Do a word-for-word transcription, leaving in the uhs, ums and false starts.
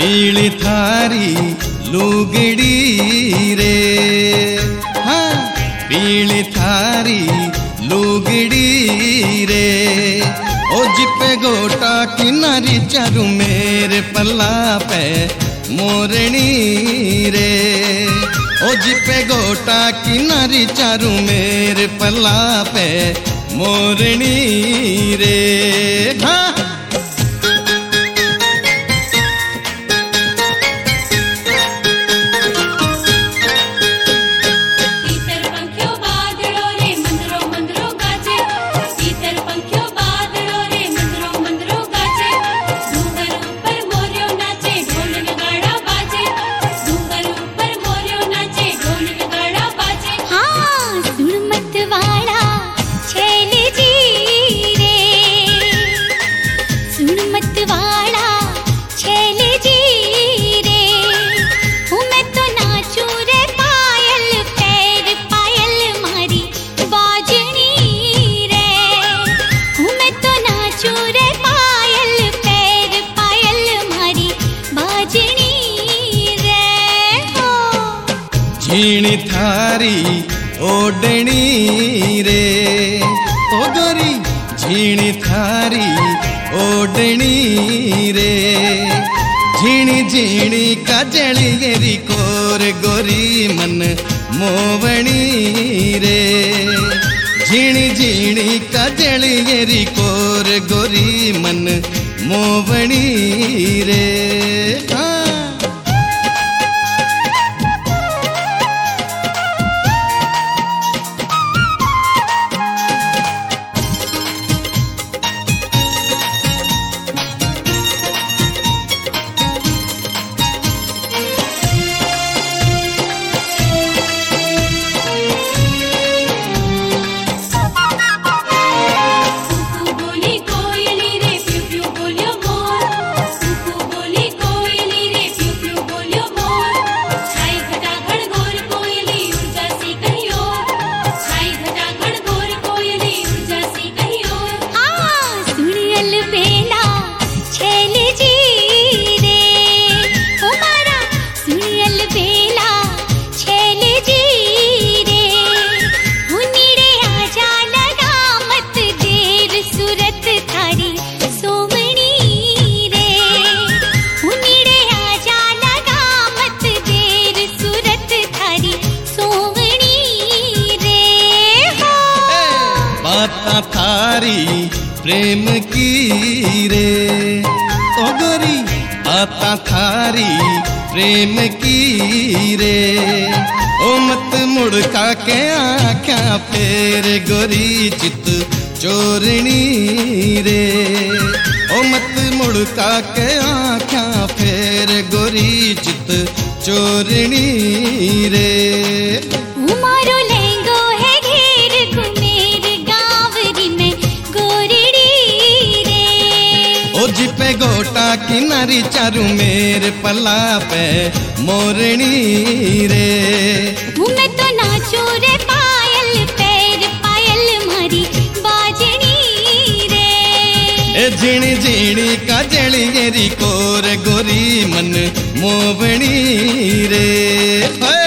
पीली थारी लुगड़ी रे, हाँ पीली थारी लुगड़ी रे। ओ जिपे गोटा किनारी चारू मेरे पल्ला पे मोरनी रे। ओ जिपे गोटा किनारी चारू मेरे पल्ला पे मोरनी रे, हाँ। झीणी थारी ओढ़नी रे, ओ गोरी झीणी थारी ओढ़नी रे। झीणी झीणी काजली गेरी कोर गोरी मन मोवणी रे। झीणी झीणी काजली गेरी कोर गोरी मन मोवणी रे, हाँ। थारी प्रेम की रे, ओ गोरी आता थारी प्रेम की रे। ओ मत मुड़का के आँख्या फेर गोरी चित चोरनी रे। ओ मत मुड़का के आँख्या फेर गोरी चित चोरनी रे। जिपे गोटा किनारी चारू मेरे पल्ला पे मोरनी रे। मैं तो नाचू रे पायल पैर पायल मारी बाजनी रे। ए झीणी झीणी काजली गेरी कोर गोरी मन मोवणी रे।